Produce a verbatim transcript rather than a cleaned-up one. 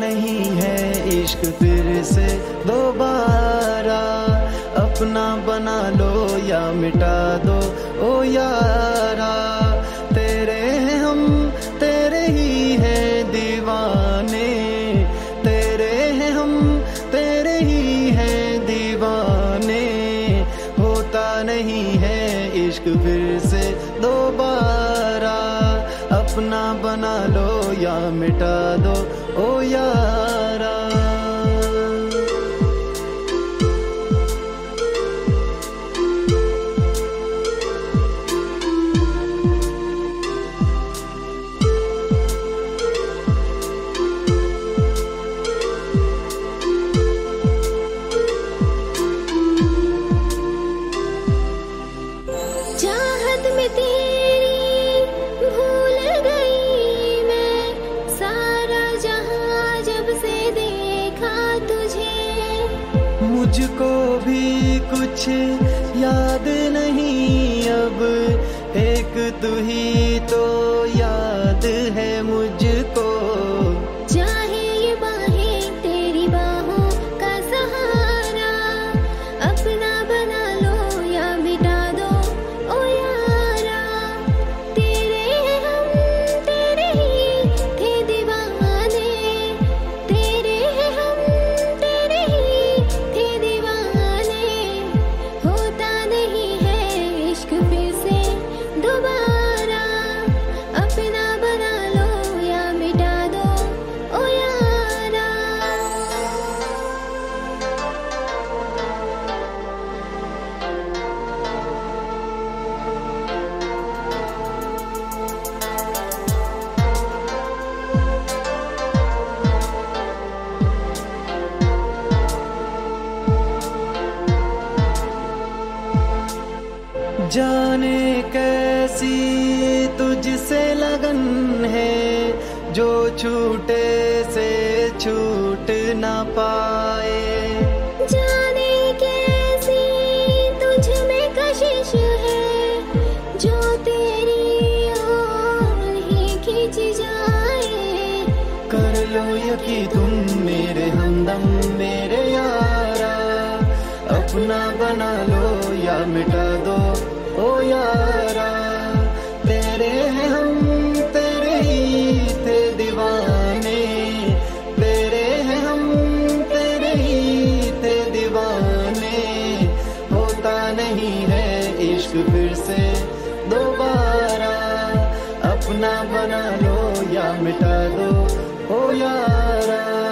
नहीं है इश्क फिर से दोबारा। अपना बना लो या मिटा दो ओ यारा। तेरे हैं हम तेरे ही हैं दीवाने, तेरे हैं हम तेरे ही हैं दीवाने। होता नहीं है इश्क फिर से दोबारा। अपना बना लो या मिटा दो ओ यारा। चाहत में तेरी भूल गई मैं, सारा जहां जब से देखा तुझे। मुझको भी कुछ याद नहीं अब, एक तू ही तो याद है मुझको। चाहे ये बाहें तेरी बाहों का सहारा, अपना बना लो या मिटा दो ओ यारा। तेरे हम तेरे ही थे दीवाने, तेरे हम तेरे ही थे दीवाने। होता नहीं है इश्क फिर से दोबारा। अपना बना लो या मिटा दो ओ यारा। जाने कैसी तुझसे लगन है, जो छूटे से छूट ना पाए। जाने कैसी तुझ में कशिश है, जो तेरी ओर ही खींच जाए। कर लो यकीन तुम मेरे हमदम मेरे यारा। अपना बना लो या मिटा दो ओ यारा। तेरे हैं हम तेरे ही थे दीवाने, तेरे हैं हम तेरे ही थे दीवाने। होता नहीं है इश्क फिर से दोबारा। अपना बना लो या मिटा दो ओ यारा।